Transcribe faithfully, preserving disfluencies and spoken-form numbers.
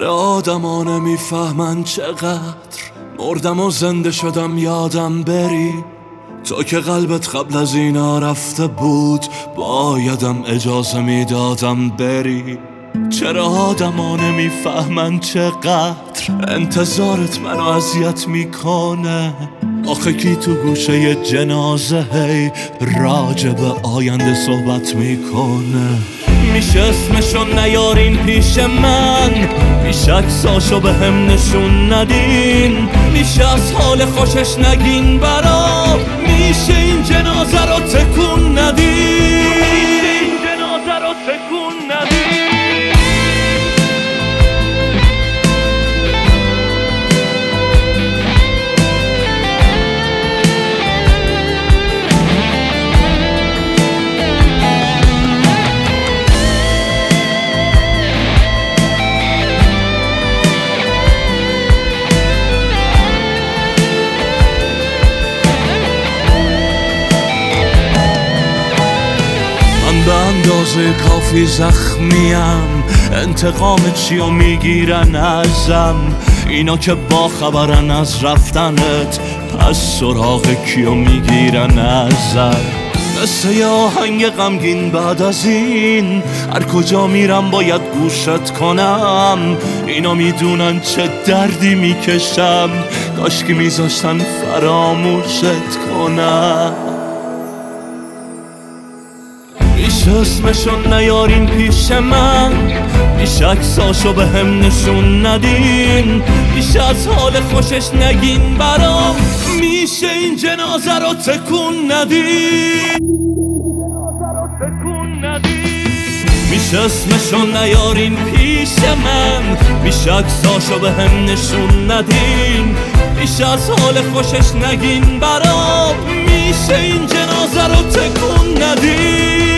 چرا آدما نمیفهمن چقدر مردم و زنده شدم یادم بری. تو که قلبت قبل از اینا رفته بود بایدم اجازه میدادم بری. چرا آدما نمیفهمن چقدر انتظارت منو اذیت میکنه. آخه کی تو گوشه جنازه هی راجع به آینده صحبت میکنه. میشه اسمشو نیارین پیش من، بیش عکساشو به هم نشون ندین. میشه از حال خوشش نگین برام، میشه این جنازه رو تکون ندین. میشه این جنازه رو تکون ندین. به اندازه کافی زخمیم، انتقام چیو میگیرن ازم. اینا که با خبرن از رفتنت، پس سراغ کیو میگیرن ازم. مثل یه آهنگ غمگین بعد از این هر کجا میرم باید گوشت کنم. اینا میدونن چه دردی میکشم، کاشکی میذاشتن فراموشت کنم. میشه اسمشو نیارین پیش من، بیش عکساشو به هم نشون ندین. بیش از حال خوشش نگین برام، میشه این جنازه رو تکون ندین. میشه اسمشو نیارین پیش من، بیش عکساشو به هم نشون ندین. بیش از حال خوشش نگین برام، میشه این جنازه رو تکون ندین.